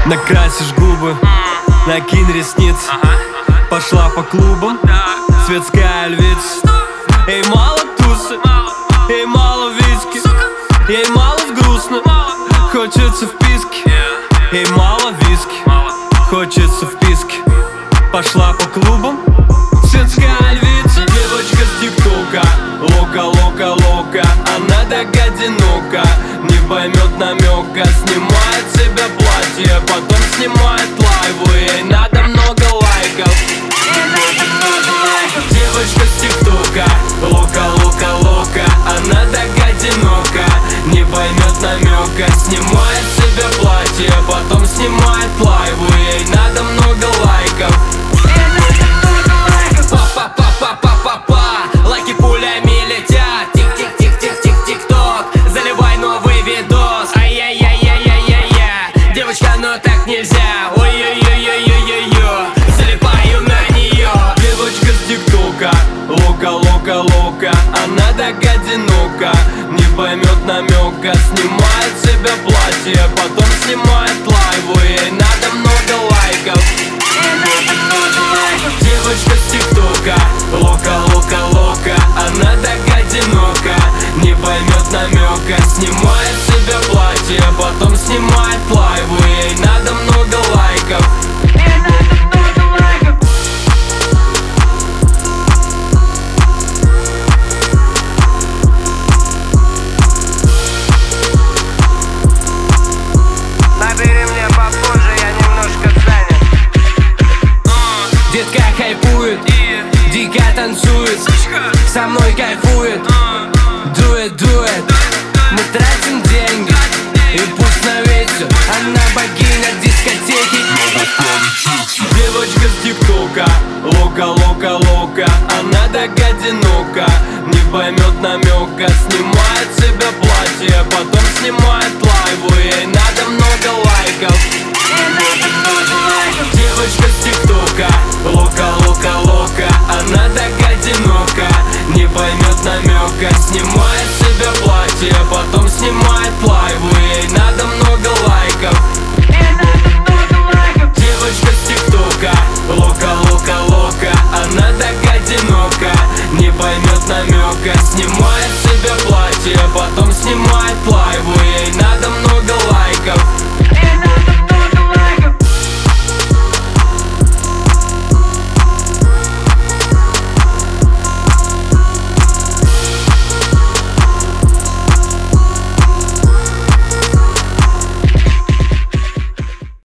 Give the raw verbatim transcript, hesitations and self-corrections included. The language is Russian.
Накрасишь губы, накинь ресницы, пошла по клубам, светская львица. Ей мало тусы, ей мало виски, ей мало грустно, хочется вписки. Ей мало виски, хочется вписки. Пошла по клубам, светская львица. Девочка с тиктока, лока, лока, лока. Она так одинока, не поймет намека. Снимает с себя платье, потом снимает лайву. Ей надо много лайков. Девочка с тиктока, лока, лока, лока. Она так одинока, не поймет намека. Снимает с себя платье, потом снимает лайву. Ей надо много лайков. Па-па-па-па-па-па, лайки пулями летят. Тик-тик-тик-тик-тик-тик-ток, заливай новый видос. Ай-яй-яй-яй-яй-яй. Девочка, но так нельзя. Ой-ой-ой-ой-ой-ой-ой, залипаю на нее. Девочка с тиктока, лока, лока, лока. Она так одинока, не поймет намека. Снимает с себя платье, потом снимает лайву. Ей надо много лайков. Девочка с тиктока, лока, лока, лока. Она так одинока, не поймет намека. Снимает с себя платье, потом снимает лайву. Ей надо много лайков. Набери мне попозже, я немножко занят. Детка хайпует, дико танцует, со мной кайфует, дует, дует. Мы тратим деньги, и пусть на ветер. Она